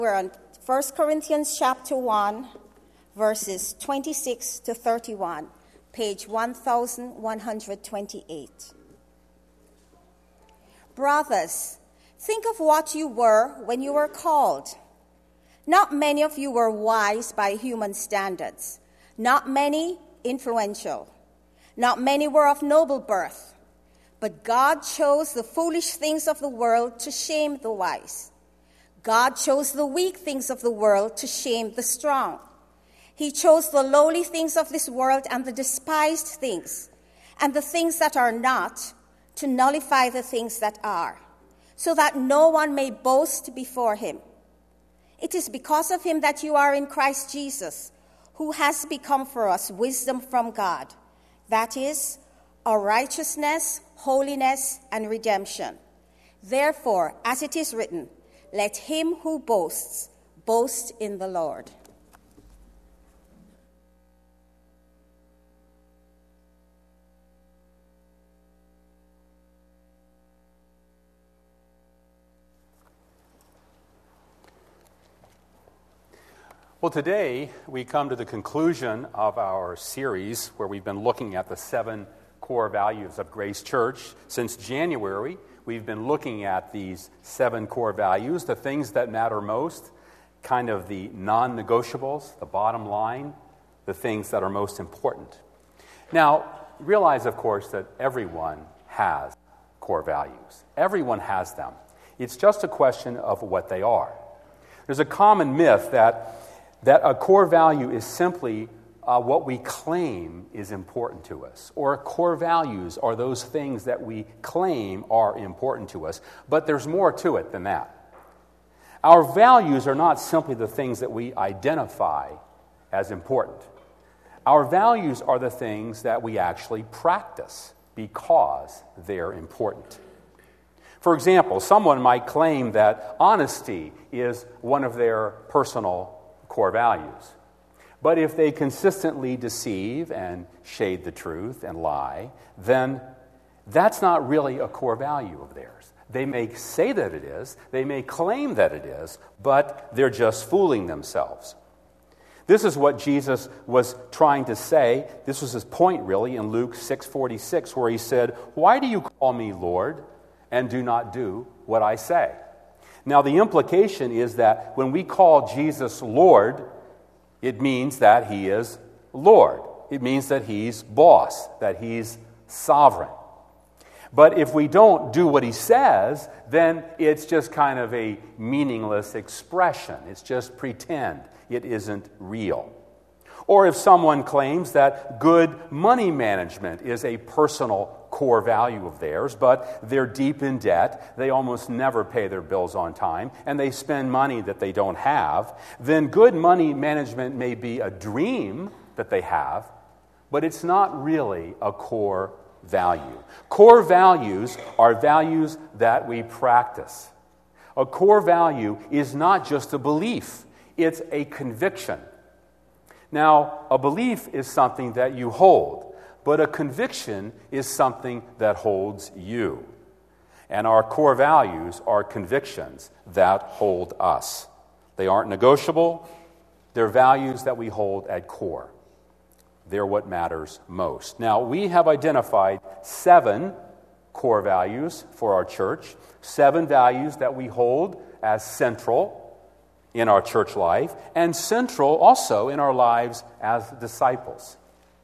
We're on 1 Corinthians chapter 1, verses 26 to 31, page 1128. Brothers, think of what you were when you were called. Not many of you were wise by human standards. Not many influential. Not many were of noble birth. But God chose the foolish things of the world to shame the wise. God chose the weak things of the world to shame the strong. He chose the lowly things of this world and the despised things, and the things that are not, to nullify the things that are, so that no one may boast before him. It is because of him that you are in Christ Jesus, who has become for us wisdom from God, that is, our righteousness, holiness, and redemption. Therefore, as it is written, let him who boasts, boast in the Lord. Well, today we come to the conclusion of our series where we've been looking at the 7 core values of Grace Church. Since January, we've been looking at these 7 core values, the things that matter most, kind of the non-negotiables, the bottom line, the things that are most important. Now, realize, of course, that everyone has core values. Everyone has them. It's just a question of what they are. There's a common myth that a core value is simply what we claim is important to us, or core values are those things that we claim are important to us, but there's more to it than that. Our values are not simply the things that we identify as important. Our values are the things that we actually practice because they're important. For example, someone might claim that honesty is one of their personal core values. But if they consistently deceive and shade the truth and lie, then that's not really a core value of theirs. They may say that it is, they may claim that it is, but they're just fooling themselves. This is what Jesus was trying to say. This was his point, really, in Luke 6:46, where he said, "Why do you call me Lord and do not do what I say?" Now, the implication is that when we call Jesus Lord, it means that he is Lord. It means that he's boss, that he's sovereign. But if we don't do what he says, then it's just kind of a meaningless expression. It's just pretend. It isn't real. Or if someone claims that good money management is a personal core value of theirs, but they're deep in debt, they almost never pay their bills on time, and they spend money that they don't have, then good money management may be a dream that they have, but it's not really a core value. Core values are values that we practice. A core value is not just a belief, it's a conviction. Now, a belief is something that you hold, but a conviction is something that holds you. And our core values are convictions that hold us. They aren't negotiable. They're values that we hold at core. They're what matters most. Now, we have identified 7 core values for our church, 7 values that we hold as central in our church life, and central also in our lives as disciples.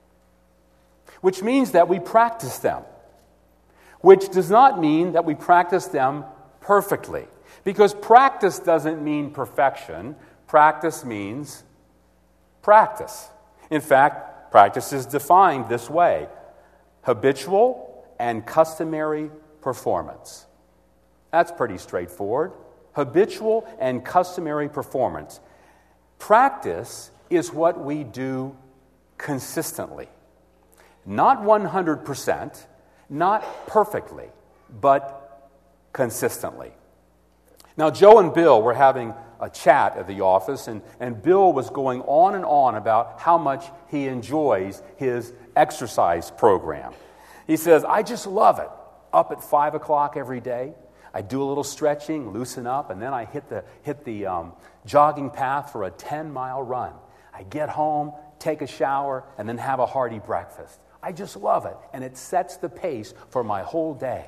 Which means that we practice them. Which does not mean that we practice them perfectly. Because practice doesn't mean perfection. Practice means practice. In fact, practice is defined this way: habitual and customary performance. That's pretty straightforward. Habitual and customary performance. Practice is what we do consistently. Not 100%, not perfectly, but consistently. Now, Joe and Bill were having a chat at the office, and Bill was going on and on about how much he enjoys his exercise program. He says, "I just love it. Up at 5 o'clock every day. I do a little stretching, loosen up, and then I hit the jogging path for a 10-mile run. I get home, take a shower, and then have a hearty breakfast. I just love it, and it sets the pace for my whole day.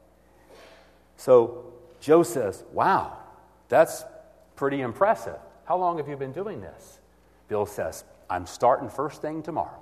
So Joe says, wow, that's pretty impressive. How long have you been doing this? Bill says, I'm starting first thing tomorrow.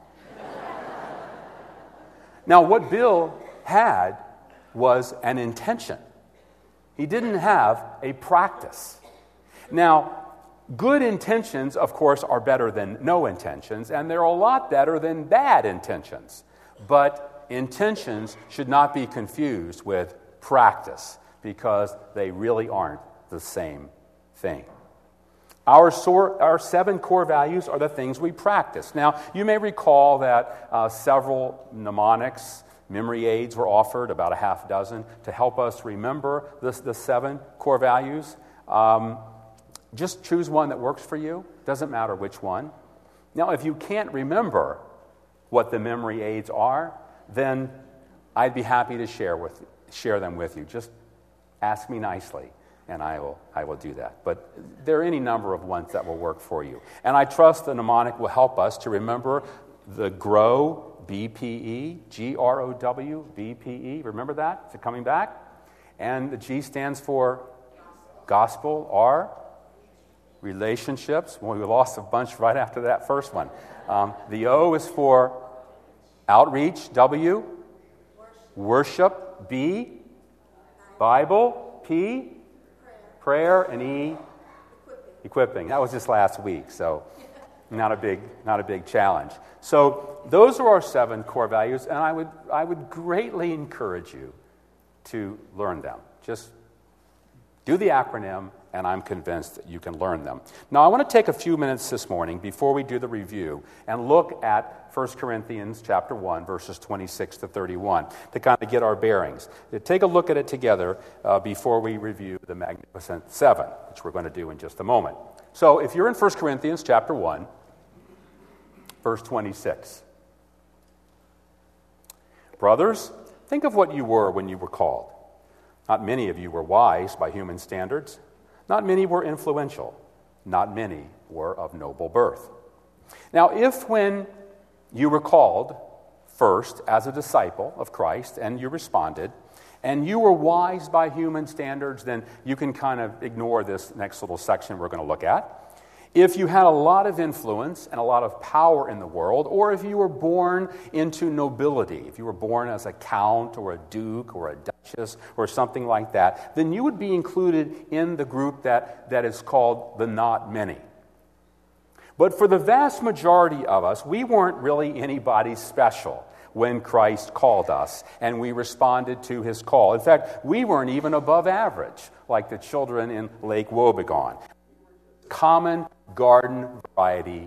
Now, what Bill had was an intention. He didn't have a practice. Now, good intentions, of course, are better than no intentions, and they're a lot better than bad intentions. But intentions should not be confused with practice, because they really aren't the same thing. Our 7 core values are the things we practice. Now, you may recall that several mnemonics, memory aids were offered, about a half dozen, to help us remember the 7 core values. Just choose one that works for you. Doesn't matter which one. Now, if you can't remember what the memory aids are, then I'd be happy to share them with you. Just ask me nicely, and I will do that. But there are any number of ones that will work for you. And I trust the mnemonic will help us to remember the GROW, BPE, GROW, BPE. Remember that? Is it coming back? And the G stands for gospel, R, relationships. Well, we lost a bunch right after that first one. The O is for outreach, W, worship, B, Bible, P, prayer, and E, equipping. That was just last week, so not a big challenge. So those are our 7 core values, and I would greatly encourage you to learn them. Just do the acronym, and I'm convinced that you can learn them. Now, I want to take a few minutes this morning before we do the review and look at 1 Corinthians chapter 1, verses 26 to 31, to kind of get our bearings. Take a look at it together before we review the Magnificent Seven, which we're going to do in just a moment. So if you're in 1 Corinthians chapter 1, verse 26. Brothers, think of what you were when you were called. Not many of you were wise by human standards. Not many were influential. Not many were of noble birth. Now, if when you were called first as a disciple of Christ and you responded, and you were wise by human standards, then you can kind of ignore this next little section we're going to look at. If you had a lot of influence and a lot of power in the world, or if you were born into nobility, if you were born as a count or a duke or a duchess or something like that, then you would be included in the group that is called the not many. But for the vast majority of us, we weren't really anybody special when Christ called us and we responded to his call. In fact, we weren't even above average like the children in Lake Wobegon. Common garden variety.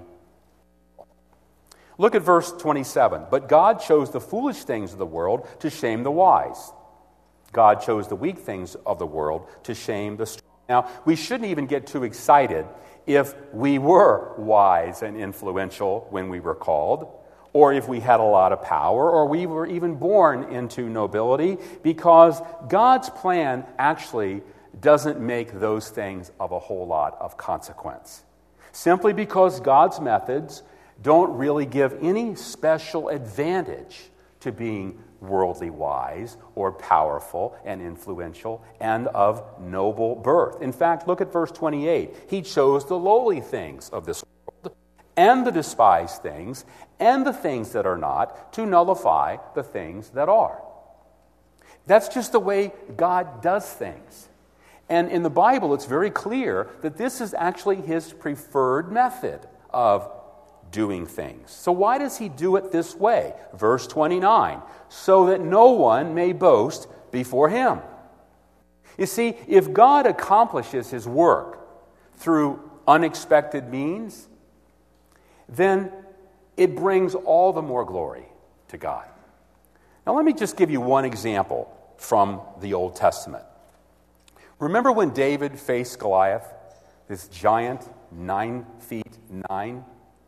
Look at verse 27. But God chose the foolish things of the world to shame the wise. God chose the weak things of the world to shame the strong. Now, we shouldn't even get too excited if we were wise and influential when we were called, or if we had a lot of power, or we were even born into nobility, because God's plan actually doesn't make those things of a whole lot of consequence. Simply because God's methods don't really give any special advantage to being worldly wise or powerful and influential and of noble birth. In fact, look at verse 28. He chose the lowly things of this world and the despised things and the things that are not to nullify the things that are. That's just the way God does things. And in the Bible, it's very clear that this is actually his preferred method of doing things. So why does he do it this way? Verse 29, so that no one may boast before him. You see, if God accomplishes his work through unexpected means, then it brings all the more glory to God. Now let me just give you one example from the Old Testament. Remember when David faced Goliath, this giant, 9 feet 9,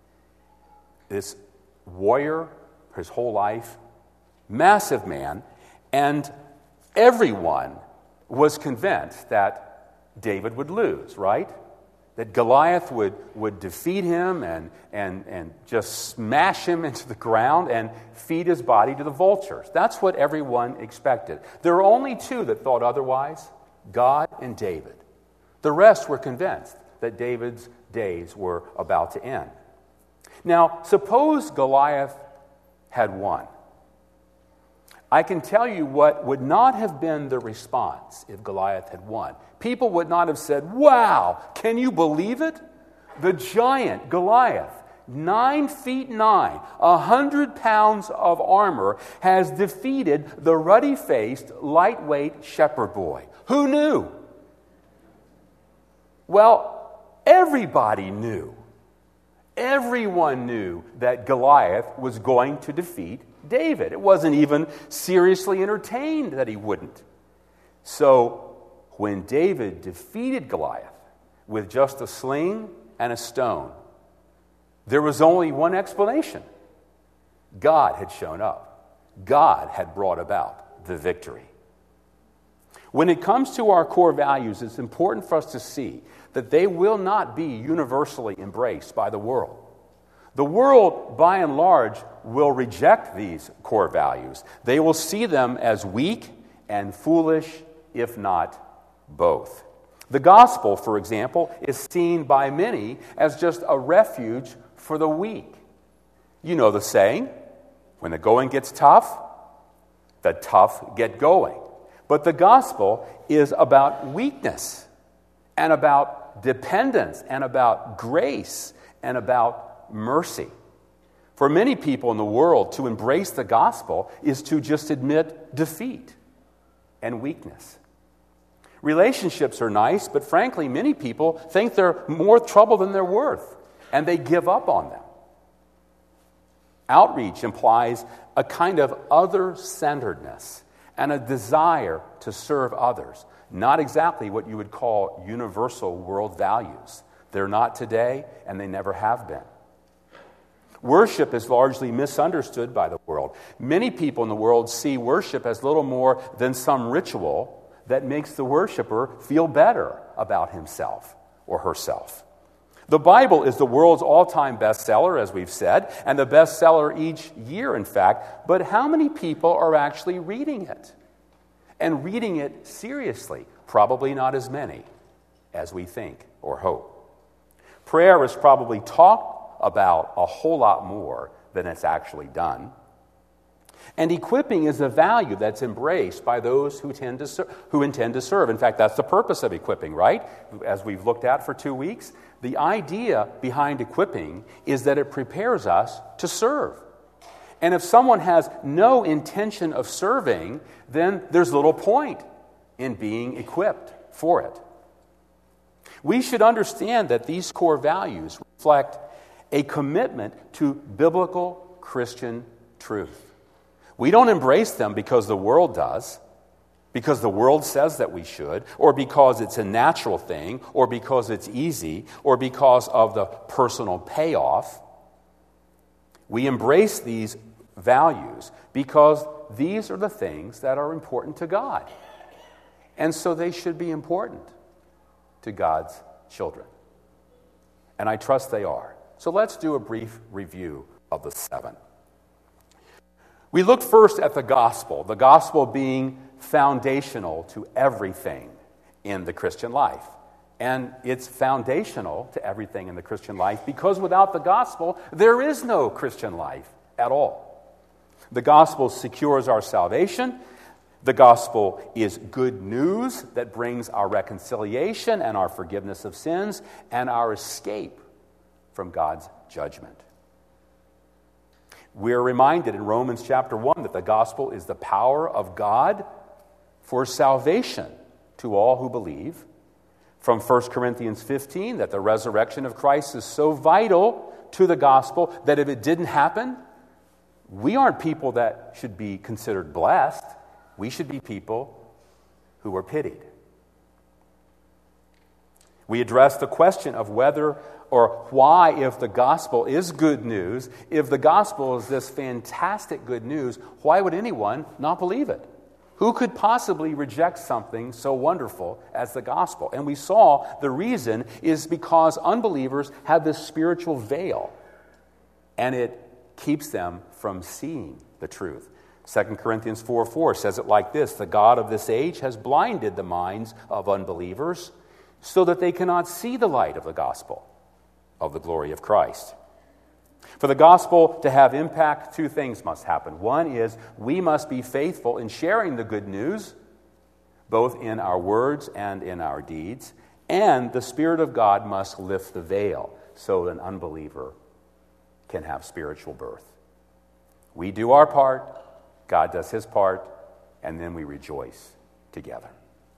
this warrior, his whole life, massive man, and everyone was convinced that David would lose, right? that Goliath would defeat him and just smash him into the ground and feed his body to the vultures. That's what everyone expected. There were only two that thought otherwise, God and David. The rest were convinced that David's days were about to end. Now, suppose Goliath had won. I can tell you what would not have been the response if Goliath had won. People would not have said, "Wow, can you believe it? The giant Goliath, 9 feet 9, 100 pounds of armor, has defeated the ruddy-faced, lightweight shepherd boy." Who knew? Well, everybody knew. Everyone knew that Goliath was going to defeat David. It wasn't even seriously entertained that he wouldn't. So when David defeated Goliath with just a sling and a stone, there was only one explanation. God had shown up. God had brought about the victory. When it comes to our core values, it's important for us to see that they will not be universally embraced by the world. The world, by and large, will reject these core values. They will see them as weak and foolish, if not both. The gospel, for example, is seen by many as just a refuge for the weak. You know the saying, when the going gets tough, the tough get going. But the gospel is about weakness and about dependence and about grace and about mercy. For many people in the world, to embrace the gospel is to just admit defeat and weakness. Relationships are nice, but frankly, many people think they're more trouble than they're worth, and they give up on them. Outreach implies a kind of other-centeredness and a desire to serve others, not exactly what you would call universal world values. They're not today, and they never have been. Worship is largely misunderstood by the world. Many people in the world see worship as little more than some ritual that makes the worshiper feel better about himself or herself. The Bible is the world's all-time bestseller, as we've said, and the bestseller each year, in fact. But how many people are actually reading it? And reading it seriously? Probably not as many as we think or hope. Prayer is probably talked about a whole lot more than it's actually done. And equipping is a value that's embraced by those who intend to serve. In fact, that's the purpose of equipping, right? As we've looked at for 2 weeks, the idea behind equipping is that it prepares us to serve. And if someone has no intention of serving, then there's little point in being equipped for it. We should understand that these core values reflect a commitment to biblical Christian truth. We don't embrace them because the world does, because the world says that we should, or because it's a natural thing, or because it's easy, or because of the personal payoff. We embrace these values because these are the things that are important to God. And so they should be important to God's children. And I trust they are. So let's do a brief review of the 7. We look first at the gospel being foundational to everything in the Christian life. And it's foundational to everything in the Christian life because without the gospel, there is no Christian life at all. The gospel secures our salvation. The gospel is good news that brings our reconciliation and our forgiveness of sins and our escape from God's judgment. We're reminded in Romans chapter 1 that the gospel is the power of God for salvation to all who believe. From 1 Corinthians 15, that the resurrection of Christ is so vital to the gospel that if it didn't happen, we aren't people that should be considered blessed. We should be people who are pitied. We address the question of whether or why, if the gospel is good news, if the gospel is this fantastic good news, why would anyone not believe it? Who could possibly reject something so wonderful as the gospel? And we saw the reason is because unbelievers have this spiritual veil, and it keeps them from seeing the truth. 2 Corinthians 4:4 says it like this: the God of this age has blinded the minds of unbelievers so that they cannot see the light of the gospel of the glory of Christ. For the gospel to have impact, two things must happen. One is we must be faithful in sharing the good news, both in our words and in our deeds, and the Spirit of God must lift the veil so an unbeliever can have spiritual birth. We do our part, God does his part, and then we rejoice together.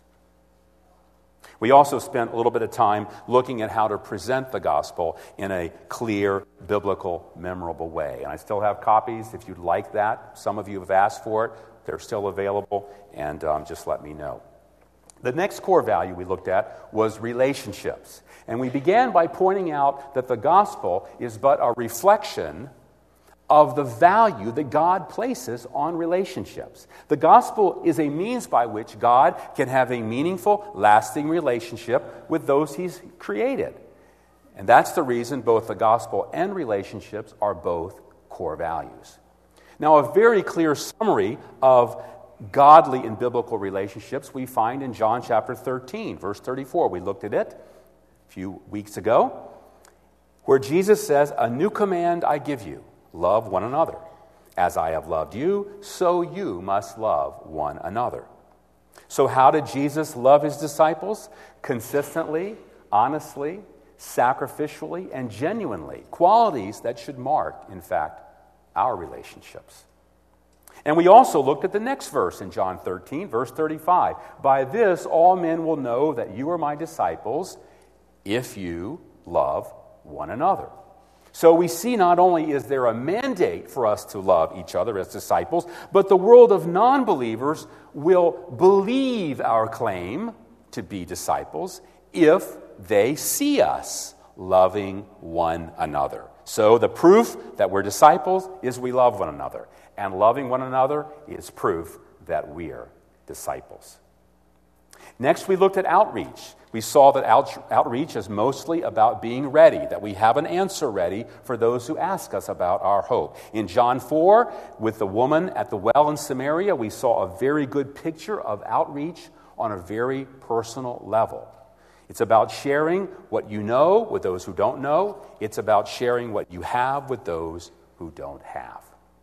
We also spent a little bit of time looking at how to present the gospel in a clear, biblical, memorable way. And I still have copies if you'd like that. Some of you have asked for it. They're still available, and just let me know. The next core value we looked at was relationships. And we began by pointing out that the gospel is but a reflection of the value that God places on relationships. The gospel is a means by which God can have a meaningful, lasting relationship with those he's created. And that's the reason both the gospel and relationships are both core values. Now, a very clear summary of godly and biblical relationships we find in John chapter 13, verse 34. We looked at it a few weeks ago, where Jesus says, "A new command I give you, love one another. As I have loved you, so you must love one another." So how did Jesus love his disciples? Consistently, honestly, sacrificially, and genuinely. Qualities that should mark, in fact, our relationships. And we also looked at the next verse in John 13, verse 35. "By this all men will know that you are my disciples, if you love one another." So we see not only is there a mandate for us to love each other as disciples, but the world of non-believers will believe our claim to be disciples if they see us loving one another. So the proof that we're disciples is we love one another. And loving one another is proof that we're disciples. Next, we looked at outreach. We saw that outreach is mostly about being ready, that we have an answer ready for those who ask us about our hope. In John 4, with the woman at the well in Samaria, we saw a very good picture of outreach on a very personal level. It's about sharing what you know with those who don't know. It's about sharing what you have with those who don't have.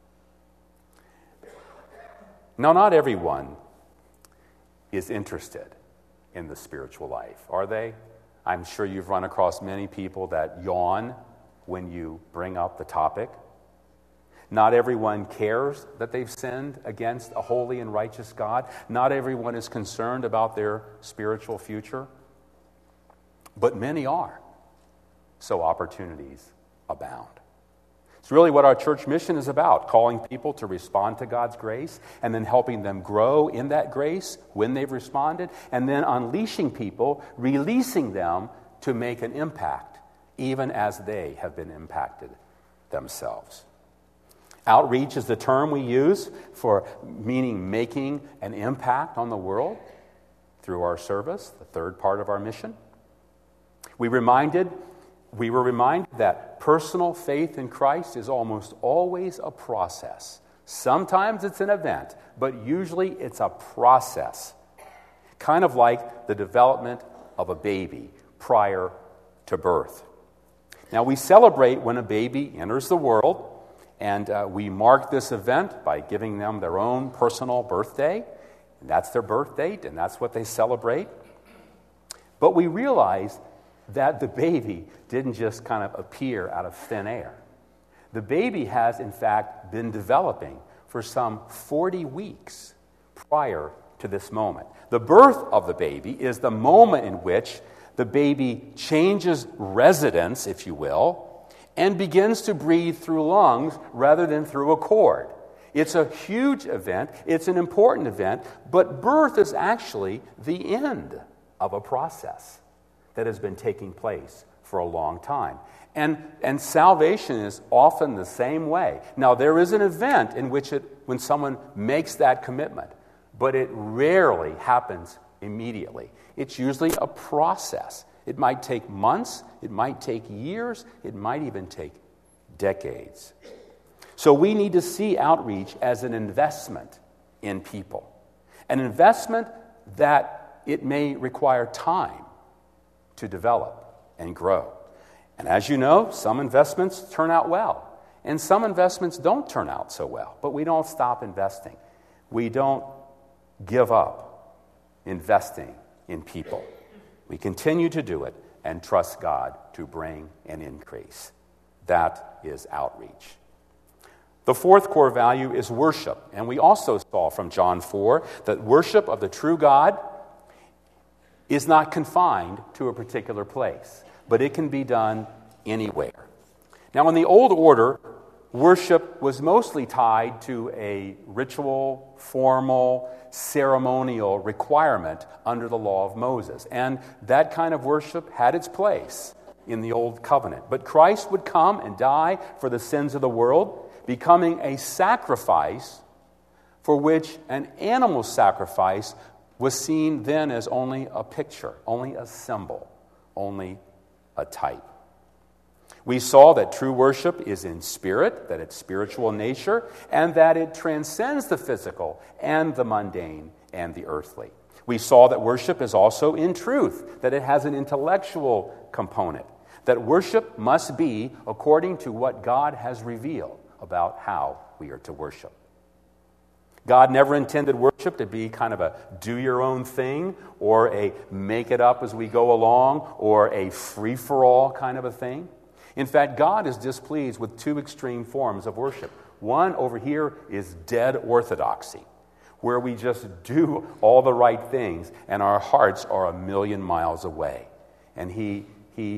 Now, not everyone is interested in the spiritual life, are they? I'm sure you've run across many people that yawn when you bring up the topic. Not everyone cares that they've sinned against a holy and righteous God. Not everyone is concerned about their spiritual future. But many are. So opportunities abound. It's really what our church mission is about, calling people to respond to God's grace and then helping them grow in that grace when they've responded, and then unleashing people, releasing them to make an impact, even as they have been impacted themselves. Outreach is the term we use for meaning making an impact on the world through our service, the third part of our mission. We were reminded that personal faith in Christ is almost always a process. Sometimes it's an event, but usually it's a process. Kind of like the development of a baby prior to birth. Now, we celebrate when a baby enters the world, and we mark this event by giving them their own personal birthday. And that's their birth date, and that's what they celebrate. But we realize that the baby didn't just kind of appear out of thin air. The baby has, in fact, been developing for some 40 weeks prior to this moment. The birth of the baby is the moment in which the baby changes residence, if you will, and begins to breathe through lungs rather than through a cord. It's a huge event. It's an important event, but birth is actually the end of a process that has been taking place for a long time. And salvation is often the same way. Now, there is an event in which when someone makes that commitment, but it rarely happens immediately. It's usually a process. It might take months, it might take years, it might even take decades. So we need to see outreach as an investment in people, an investment that it may require time to develop and grow. And as you know, some investments turn out well, and some investments don't turn out so well, but we don't stop investing. We don't give up investing in people. We continue to do it and trust God to bring an increase. That is outreach. The fourth core value is worship. And we also saw from John 4 that worship of the true God is not confined to a particular place, but it can be done anywhere. Now, in the old order, worship was mostly tied to a ritual, formal, ceremonial requirement under the law of Moses. And that kind of worship had its place in the old covenant. But Christ would come and die for the sins of the world, becoming a sacrifice for which an animal sacrifice was seen then as only a picture, only a symbol, only a type. We saw that true worship is in spirit, that it's spiritual in nature, and that it transcends the physical and the mundane and the earthly. We saw that worship is also in truth, that it has an intellectual component, that worship must be according to what God has revealed about how we are to worship. God never intended worship to be kind of a do-your-own thing or a make-it-up-as-we-go-along or a free-for-all kind of a thing. In fact, God is displeased with two extreme forms of worship. One over here is dead orthodoxy, where we just do all the right things and our hearts are a million miles away. And he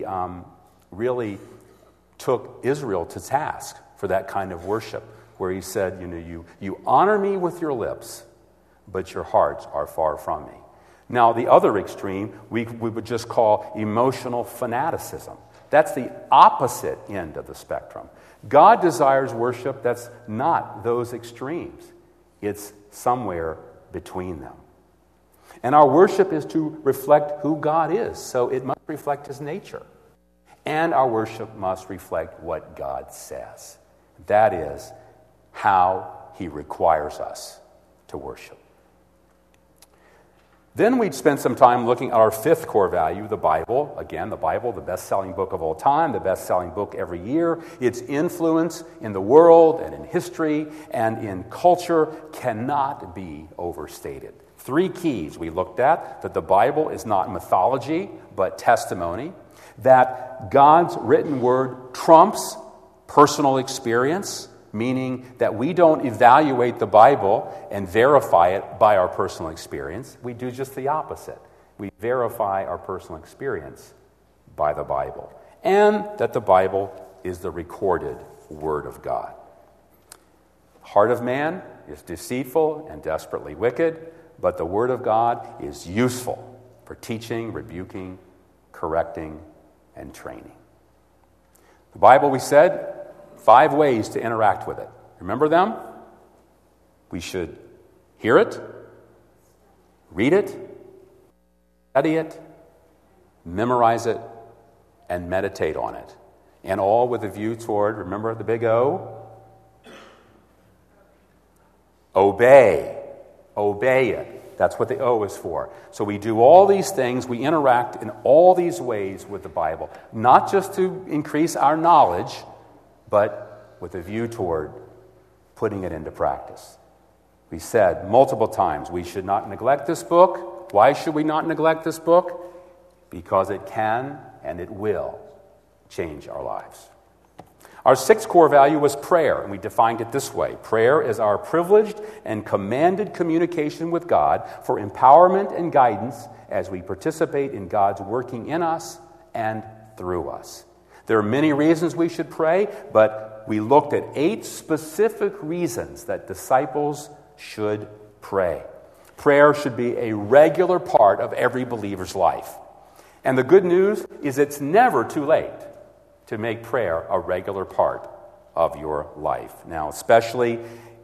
really took Israel to task for that kind of worship, where he said, you honor me with your lips, but your hearts are far from me. Now, the other extreme, we would just call emotional fanaticism. That's the opposite end of the spectrum. God desires worship that's not those extremes. It's somewhere between them. And our worship is to reflect who God is, so it must reflect his nature. And our worship must reflect what God says. That is how he requires us to worship. Then we'd spend some time looking at our fifth core value, the Bible. Again, the Bible, the best-selling book of all time, the best-selling book every year. Its influence in the world and in history and in culture cannot be overstated. Three keys we looked at: that the Bible is not mythology, but testimony; that God's written word trumps personal experience, meaning that we don't evaluate the Bible and verify it by our personal experience. We do just the opposite. We verify our personal experience by the Bible. And that the Bible is the recorded Word of God. The heart of man is deceitful and desperately wicked, but the Word of God is useful for teaching, rebuking, correcting, and training. The Bible, we said, 5 ways to interact with it. Remember them? We should hear it, read it, study it, memorize it, and meditate on it. And all with a view toward, remember the big O? Obey. Obey it. That's what the O is for. So we do all these things, we interact in all these ways with the Bible, not just to increase our knowledge, but with a view toward putting it into practice. We said multiple times we should not neglect this book. Why should we not neglect this book? Because it can and it will change our lives. Our sixth core value was prayer, and we defined it this way. Prayer is our privileged and commanded communication with God for empowerment and guidance as we participate in God's working in us and through us. There are many reasons we should pray, but we looked at 8 specific reasons that disciples should pray. Prayer should be a regular part of every believer's life. And the good news is it's never too late to make prayer a regular part of your life. Now, especially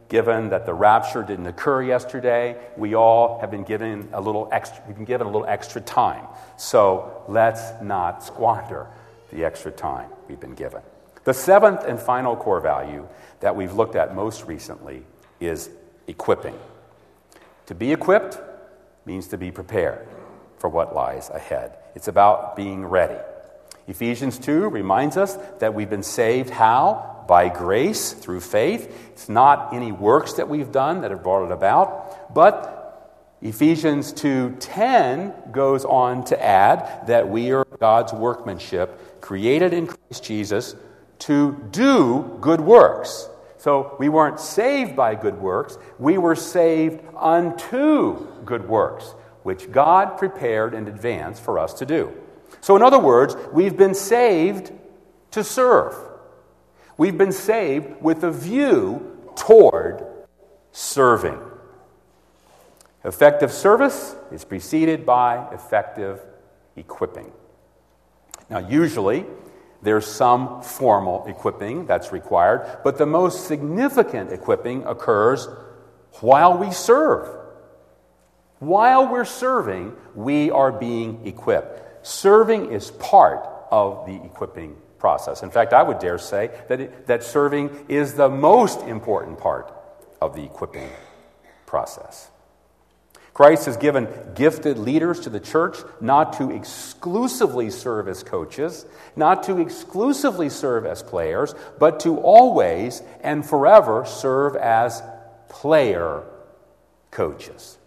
given that the rapture didn't occur yesterday, we all have been given a little extra time. So let's not squander the extra time we've been given. The seventh and final core value that we've looked at most recently is equipping. To be equipped means to be prepared for what lies ahead. It's about being ready. Ephesians 2 reminds us that we've been saved how? By grace, through faith. It's not any works that we've done that have brought it about, but Ephesians 2:10 goes on to add that we are God's workmanship, created in Christ Jesus to do good works. So we weren't saved by good works, we were saved unto good works, which God prepared in advance for us to do. So in other words, we've been saved to serve. We've been saved with a view toward serving. Effective service is preceded by effective equipping. Now, usually, there's some formal equipping that's required, but the most significant equipping occurs while we serve. While we're serving, we are being equipped. Serving is part of the equipping process. In fact, I would dare say that serving is the most important part of the equipping process. Christ has given gifted leaders to the church not to exclusively serve as coaches, not to exclusively serve as players, but to always and forever serve as player coaches.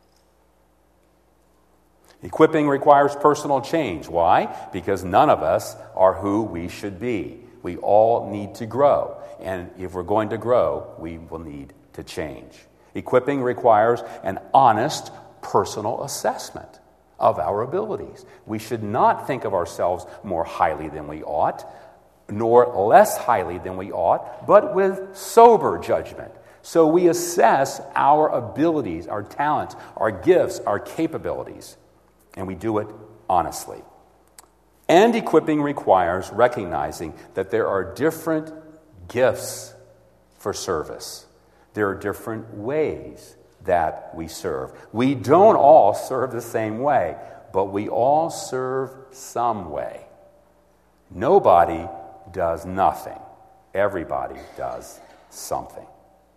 Equipping requires personal change. Why? Because none of us are who we should be. We all need to grow. And if we're going to grow, we will need to change. Equipping requires an honest personal assessment of our abilities. We should not think of ourselves more highly than we ought, nor less highly than we ought, but with sober judgment. So we assess our abilities, our talents, our gifts, our capabilities, and we do it honestly. And equipping requires recognizing that there are different gifts for service. There are different ways that we serve. We don't all serve the same way, but we all serve some way. Nobody does nothing. Everybody does something.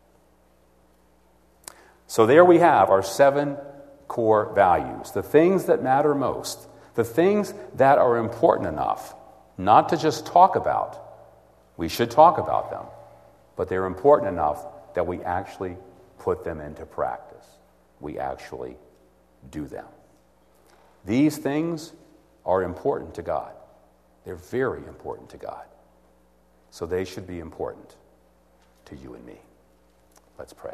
So there we have our 7 core values, the things that matter most, the things that are important enough not to just talk about. We should talk about them, but they're important enough that we actually put them into practice. We actually do them. These things are important to God. They're very important to God. So they should be important to you and me. Let's pray.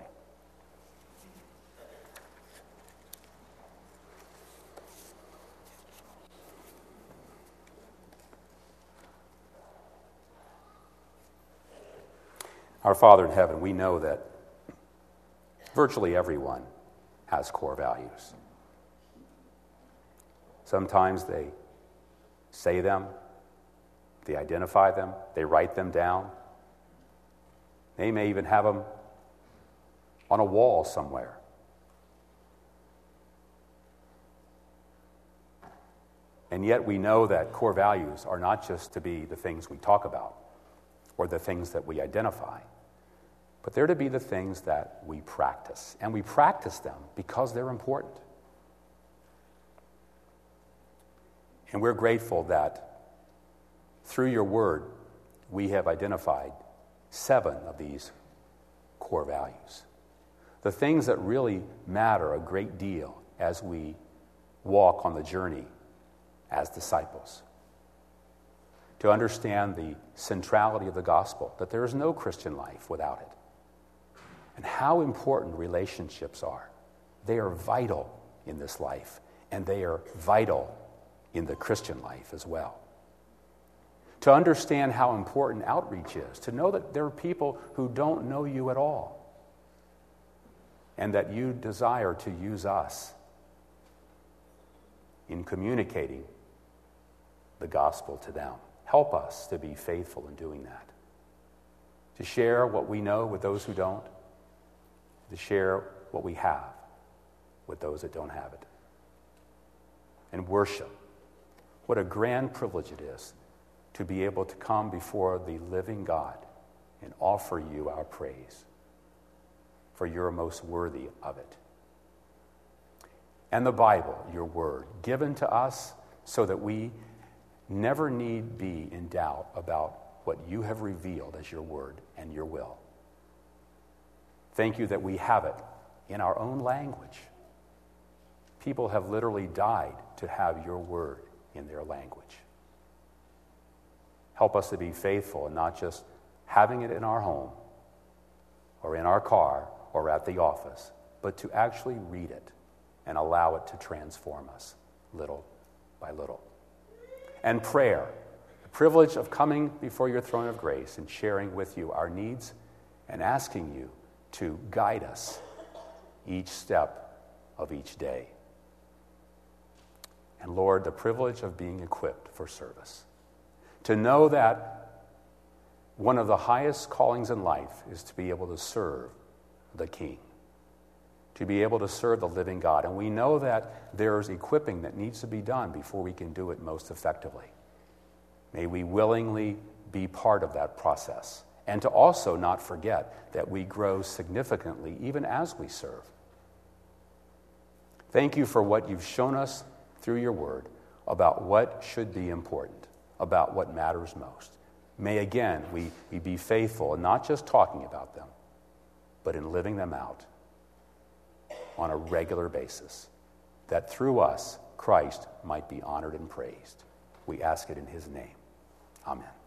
Our Father in heaven, we know that virtually everyone has core values. Sometimes they say them, they identify them, they write them down. They may even have them on a wall somewhere. And yet we know that core values are not just to be the things we talk about or the things that we identify, but they're to be the things that we practice. And we practice them because they're important. And we're grateful that through your word, we have identified 7 of these core values. The things that really matter a great deal as we walk on the journey as disciples. To understand the centrality of the gospel, that there is no Christian life without it. And how important relationships are. They are vital in this life, and they are vital in the Christian life as well. To understand how important outreach is, to know that there are people who don't know you at all, and that you desire to use us in communicating the gospel to them. Help us to be faithful in doing that, to share what we know with those who don't, to share what we have with those that don't have it. And worship. What a grand privilege it is to be able to come before the living God and offer you our praise, for you're most worthy of it. And the Bible, your word, given to us so that we never need be in doubt about what you have revealed as your word and your will. Thank you that we have it in our own language. People have literally died to have your word in their language. Help us to be faithful and not just having it in our home or in our car or at the office, but to actually read it and allow it to transform us little by little. And prayer, the privilege of coming before your throne of grace and sharing with you our needs and asking you to guide us each step of each day. And Lord, the privilege of being equipped for service. To know that one of the highest callings in life is to be able to serve the King, to be able to serve the living God. And we know that there's equipping that needs to be done before we can do it most effectively. May we willingly be part of that process, and to also not forget that we grow significantly even as we serve. Thank you for what you've shown us through your word about what should be important, about what matters most. May again we be faithful in not just talking about them, but in living them out on a regular basis, that through us Christ might be honored and praised. We ask it in his name. Amen.